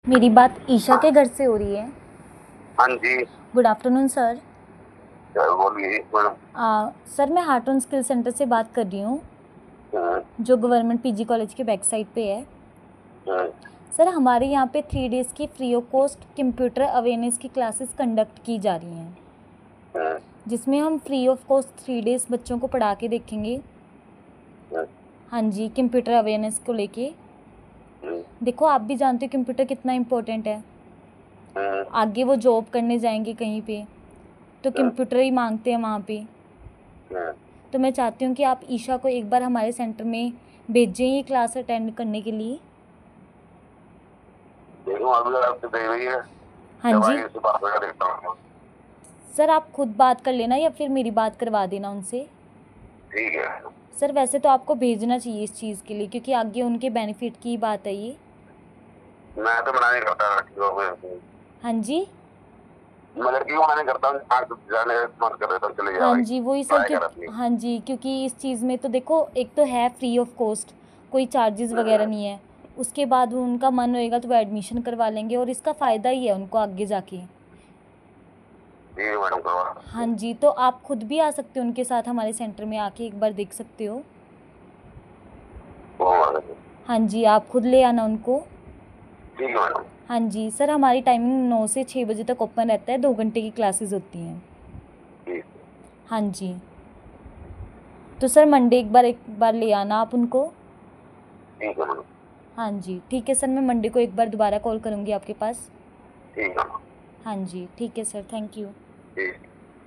मेरी बात ईशा के घर से हो रही है। हाँ जी। Good afternoon sir. बोलिए मैडम। सर मैं हार्ट ऑन स्किल सेंटर से बात कर रही हूँ, जो गवर्नमेंट पीजी कॉलेज के बैक साइड पे है। सर हमारे यहाँ पे 3 डेज़ की free of cost computer awareness की क्लासेस कंडक्ट की जा रही हैं, जिसमें हम फ्री ऑफ कॉस्ट 3 डेज़ बच्चों को पढ़ा के देखेंगे। हाँ जी, कंप्यूटर अवेयरनेस को लेके। देखो आप भी जानते हो कंप्यूटर कितना इम्पोर्टेंट है। आगे वो जॉब करने जाएंगे कहीं पे तो कंप्यूटर ही मांगते हैं वहाँ पे। तो मैं चाहती हूँ कि आप ईशा को एक बार हमारे सेंटर में भेजें ये क्लास अटेंड करने के लिए। हाँ जी सर, आप खुद बात कर लेना या फिर मेरी बात करवा देना उनसे। ठीक है सर वैसे तो आपको भेजना चाहिए इस चीज़ के लिए, क्योंकि आगे उनके बेनिफिट की बात है ये। मैं तो मना नहीं करता। हाँ जी, मैं लड़की को मना नहीं करता हूँ, जाने मन कर रहे तो चले जाओ। हाँ जी वही सर, क्योंकि हाँ जी क्योंकि इस चीज़ में तो देखो एक तो है फ्री ऑफ कॉस्ट, कोई चार्जेस वगैरह नहीं है। उसके बाद वो उनका मन होएगा तो वो एडमिशन करवा लेंगे और इसका फ़ायदा ही है उनको आगे जाके। मैडम करवा। हाँ जी, तो आप खुद भी आ सकते हो उनके साथ, हमारे सेंटर में आके एक बार देख सकते हो। हाँ जी, आप खुद ले आना उनको। ठीक है मैडम। हाँ जी सर, हमारी टाइमिंग 9 से 6 बजे तक ओपन रहता है, 2 घंटे की क्लासेस होती हैं। हाँ जी, तो सर मंडे एक बार ले आना आप उनको। ठीक है मैडम। हाँ जी ठीक है सर, मैं मंडे को एक बार दोबारा कॉल करूँगी आपके पास। ठीक है। हाँ जी ठीक है सर, थैंक यू। ठीक।